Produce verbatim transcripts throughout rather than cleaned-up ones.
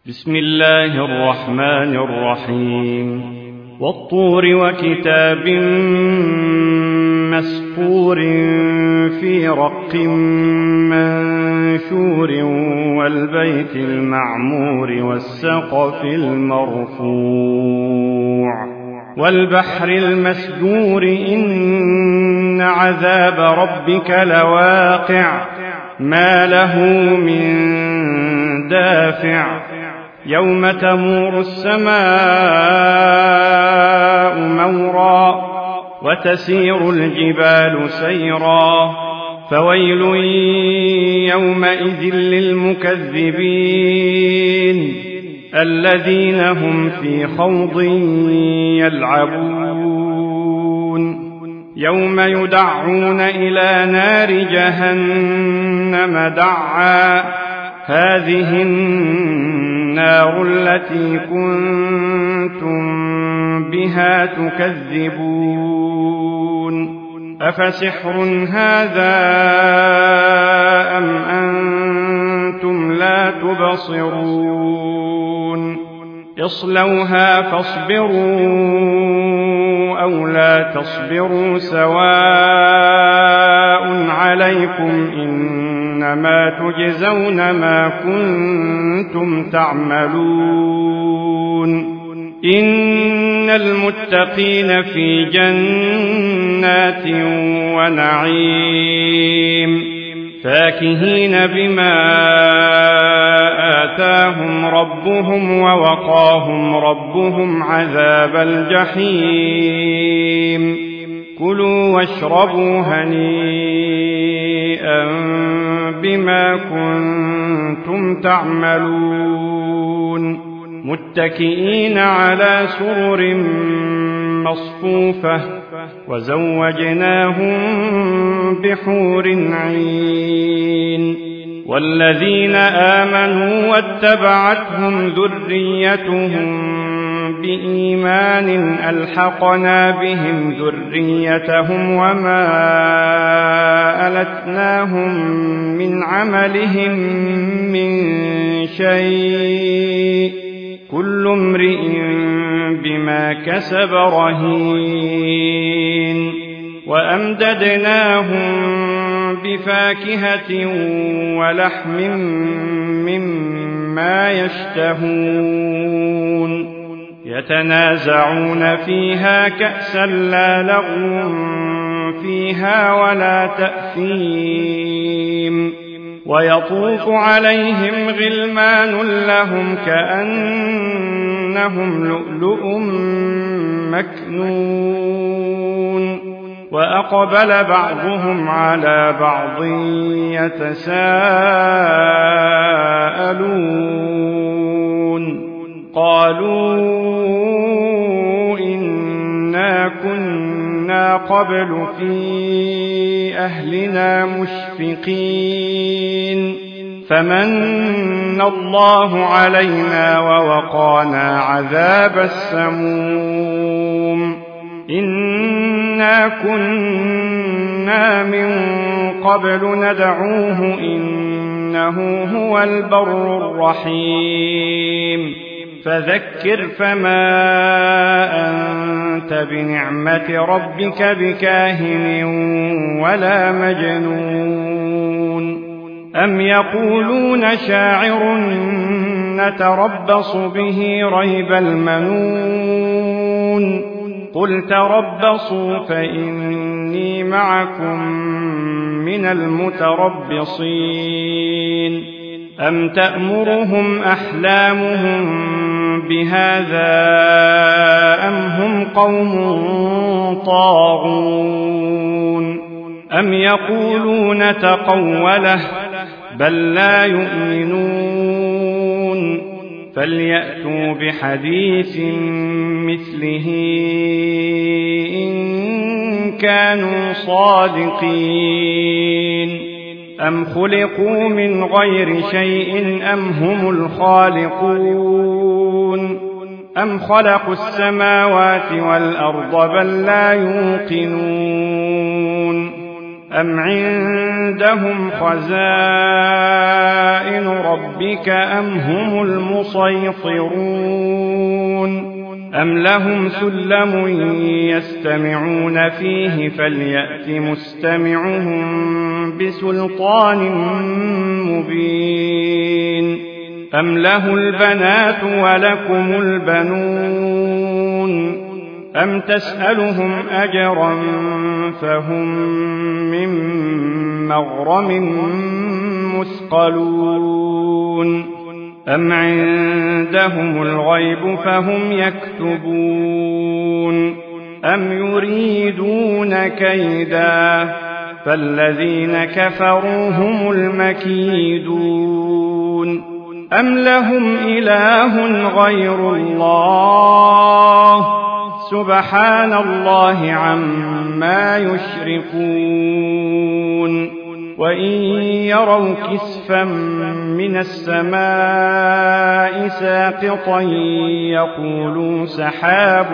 بسم الله الرحمن الرحيم والطور وكتاب مسطور في رق منشور والبيت المعمور والسقف المرفوع والبحر المسجور إن عذاب ربك لواقع ما له من دافع يوم تمور السماء مورا وتسير الجبال سيرا فويل يومئذ للمكذبين الذين هم في خوض يلعبون يوم يدعون إلى نار جهنم دعا هذه النار التي كنتم بها تكذبون أفسحر هذا أم أنتم لا تبصرون اصلوها فاصبروا أو لا تصبروا سواء عليكم إنما تجزون ما كنتم تعملون إن المتقين في جنات ونعيم فاكهين بما آتاهم ربهم ووقاهم ربهم عذاب الجحيم كلوا واشربوا هنيئا بما كنتم تعملون متكئين على سرر مصفوفة وزوجناهم بحور عين والذين آمنوا واتبعتهم ذريتهم بإيمان ألحقنا بهم ذريتهم وما ألتناهم من عملهم من شيء كل امرئ بما كسب رهين وأمددناهم بفاكهة ولحم مما يشتهون يتنازعون فيها كأسا لا لغو فيها ولا تأثيم ويطوف عليهم غلمان لهم كأنهم لؤلؤ مكنون وأقبل بعضهم على بعض يتساءلون قالوا إنا كنا قبل في أهلنا مشفقين فمن الله علينا ووقانا عذاب السموم إنا كنا من قبل ندعوه إنه هو البر الرحيم فذكر فما أنت بنعمة ربك بكاهن ولا مجنون أم يقولون شاعر نتربص به ريب المنون قل تربصوا فإني معكم من المتربصين أم تأمرهم أحلامهم بهذا أم هم قوم طاغون أم يقولون تقوله بل لا يؤمنون فليأتوا بحديث مثله إن كانوا صادقين أم خلقوا من غير شيء أم هم الخالقون أم خلقوا السماوات والأرض بل لا يوقنون أم عندهم خزائن ربك أم هم المسيطرون أم لهم سلم يستمعون فيه فليأت مستمعهم بسلطان مبين أم له البنات ولكم البنون أم تسألهم أجرا فهم من مغرم مثقلون أم عندهم الغيب فهم يكتبون أم يريدون كيدا فالذين كفروا هم المكيدون أم لهم إله غير الله سبحان الله عما يشركون وإن يروا كسفا من السماء ساقطا يقولوا سحاب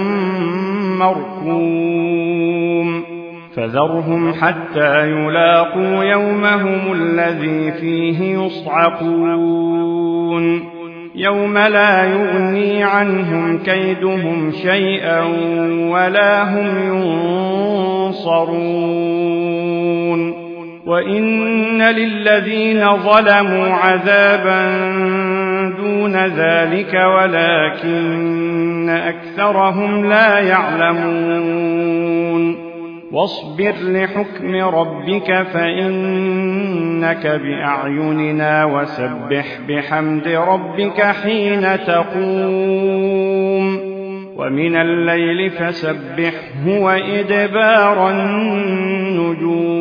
مركوم فذرهم حتى يلاقوا يومهم الذي فيه يصعقون يوم لا يغني عنهم كيدهم شيئا ولا هم ينصرون وإن للذين ظلموا عذابا دون ذلك ولكن أكثرهم لا يعلمون واصبر لحكم ربك فإنك بأعيننا وسبح بحمد ربك حين تقوم ومن الليل فسبحه وإدبار النجوم